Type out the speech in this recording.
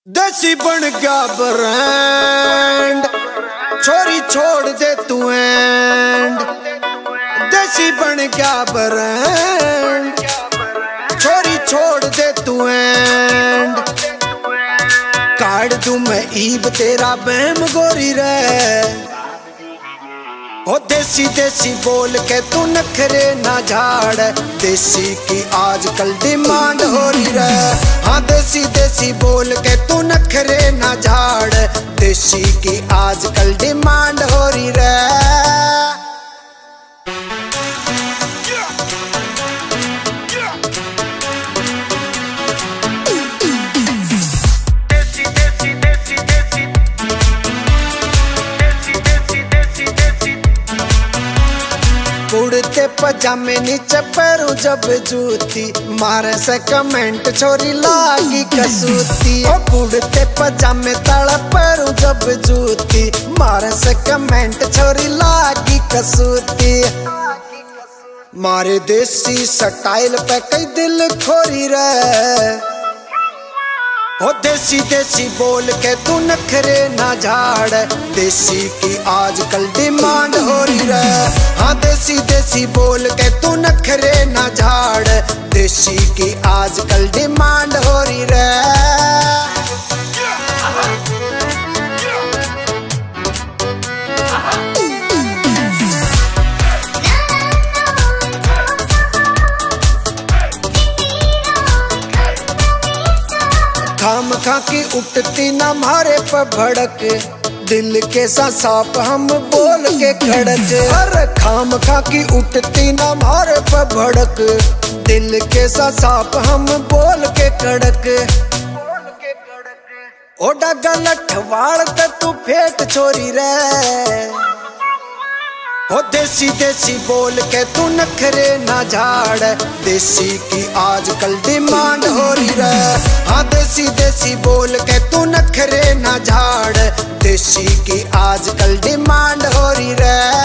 देसी बन गया ब्रांड, छोरी छोड़ दे तू एंड। देसी बन गया ब्रांड, छोरी छोड़ दे तू एंड। काट दूं मैं ईब तेरा बहम गोरी रे। ओ देसी देसी बोल के तू नखरे ना झाड़, देसी की आजकल डिमांड हो रही रे। हाँ देसी देसी बोल के तू नखरे ना झाड़, देसी की आजकल डिमांड हो रही रे। कुड़ते पजामे नीचे पैरों जब जूती, मारे से कमेंट छोरी लागी कसूती। ओ कुड़ते पजामे तड़ा पैरों जब जूती, मारे से कमेंट छोरी लागी कसूती। मारे देसी स्टाइल पे कई दिल खोरी रे। ओ देसी देसी बोल के तू नखरे ना झाड़, देसी की आजकल डिमांड हो रही रे। हाँ देसी देसी बोल के तू नखरे ना झाड़, देसी की आजकल डिमांड हो रही रे। खाम खा की उठती ना मारे पर भड़क, दिल के सांप हम बोल के खड़क। अरे खाम खा की उठती ना मारे पर भड़क, दिल के सांप हम बोल के खड़क। ओ डगा लठवाड़ ते तू फेट छोरी रे। ओ देसी देसी बोल के तू नखरे ना झाड़, देसी की आजकल डिमांड हो रही रे। हाँ देसी देसी बोल के तू नखरे ना झाड़, देसी की आजकल डिमांड हो रही रे।